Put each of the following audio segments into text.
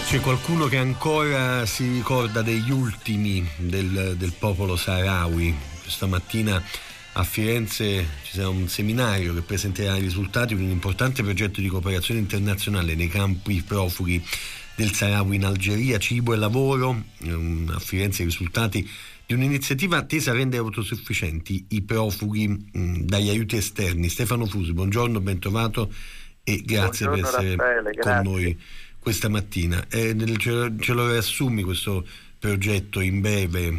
C'è qualcuno che ancora si ricorda degli ultimi del popolo Saharawi. Stamattina a Firenze ci sarà un seminario che presenterà i risultati di un importante progetto di cooperazione internazionale nei campi profughi del Saharawi in Algeria, cibo e lavoro. A Firenze i risultati di un'iniziativa tesa a rendere autosufficienti i profughi dagli aiuti esterni. Stefano Fusi, buongiorno, ben trovato e grazie per essere con noi questa mattina. Ce lo riassumi questo progetto in breve?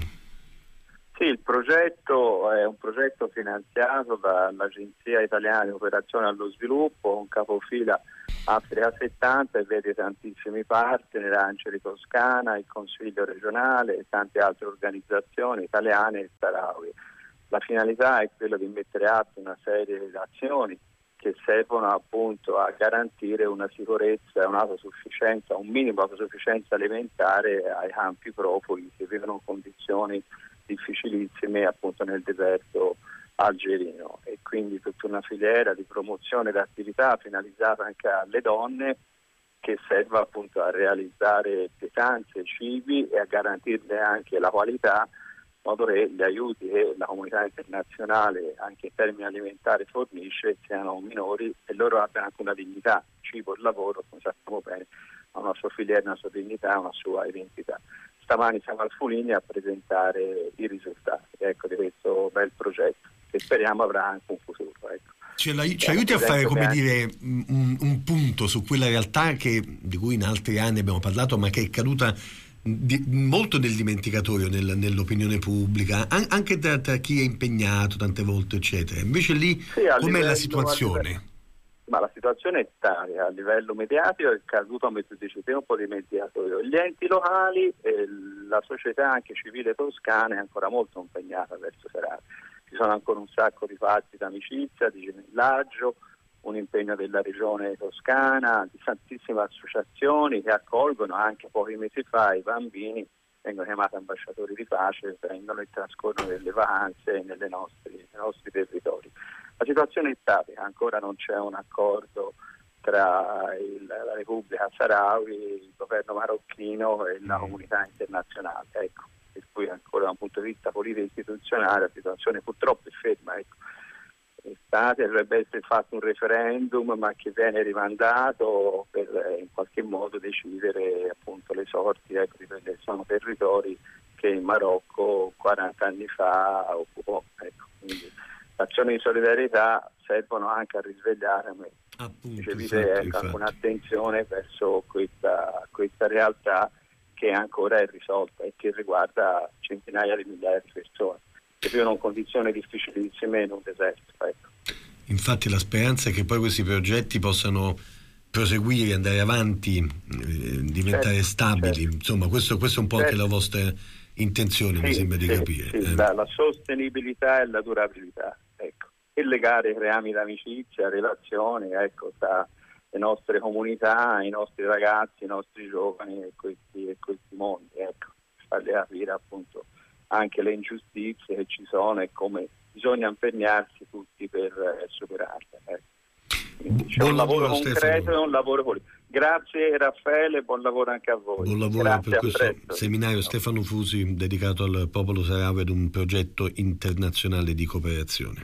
Sì, il progetto è un progetto finanziato dall'Agenzia Italiana di Cooperazione allo Sviluppo, un capofila Africa 70 e vede tantissimi partner, Angeli Toscana, il Consiglio regionale e tante altre organizzazioni italiane e saharawi. La finalità è quella di mettere a atto una serie di azioni che servono appunto a garantire una sicurezza, un'autosufficienza, un minimo autosufficienza alimentare ai campi profughi che vivono in condizioni difficilissime appunto nel deserto algerino, e quindi tutta una filiera di promozione d'attività finalizzata anche alle donne che serve appunto a realizzare pietanze, cibi e a garantirne anche la qualità, in modo che gli aiuti che la comunità internazionale anche in termini alimentari fornisce siano minori e loro abbiano anche una dignità. Il cibo e il lavoro, come sappiamo bene, ha una sua filiera, una sua dignità, una sua identità. Stamani siamo al Fuligni a presentare i risultati di questo bel progetto che speriamo avrà anche un futuro. Ci aiuti a fare, come dire, un punto su quella realtà di cui in altri anni abbiamo parlato, ma che è caduta molto nel dimenticatoio nell'opinione pubblica, anche tra chi è impegnato tante volte, eccetera. Invece lì com'è la situazione? Ma la situazione è tale, a livello mediatico è caduto, come tu dici, un po' dimenticatoio. Gli enti locali e la società anche civile toscana è ancora molto impegnata verso Serate. Ci sono ancora un sacco di fatti d'amicizia, di gemellaggio, un impegno della regione toscana, di tantissime associazioni che accolgono. Anche pochi mesi fa i bambini vengono chiamati ambasciatori di pace, vengono e trascorrono delle vacanze nei nostri territori. La situazione è statica, ancora non c'è un accordo tra la Repubblica Saharawi, il governo marocchino e la comunità internazionale, per cui ancora da un punto di vista politico e istituzionale la situazione purtroppo è ferma. Dovrebbe essere fatto un referendum, ma che viene rimandato per in qualche modo decidere appunto le sorti di quelli che sono territori che il Marocco 40 anni fa occupò. Quindi l'azione di solidarietà servono anche a risvegliare un'attenzione verso questa realtà che ancora è risolta e che riguarda centinaia di migliaia di persone che vivono in condizioni difficilissime in un deserto. Infatti la speranza è che poi questi progetti possano proseguire, andare avanti, diventare stabili. Certo. Insomma, questo è un po' anche la vostra intenzione, mi sembra di capire. Sì, la sostenibilità e la durabilità, e legare i legami d'amicizia, relazioni, tra le nostre comunità, i nostri ragazzi, i nostri giovani e questi mondi, farli capire appunto anche le ingiustizie che ci sono e come bisogna impegnarsi tutti per superarle. C'è un lavoro concreto e un lavoro politico. Grazie Raffaele, buon lavoro anche a voi. Buon lavoro. Grazie, per questo seminario. Stefano Fusi, dedicato al popolo saharawi ad un progetto internazionale di cooperazione.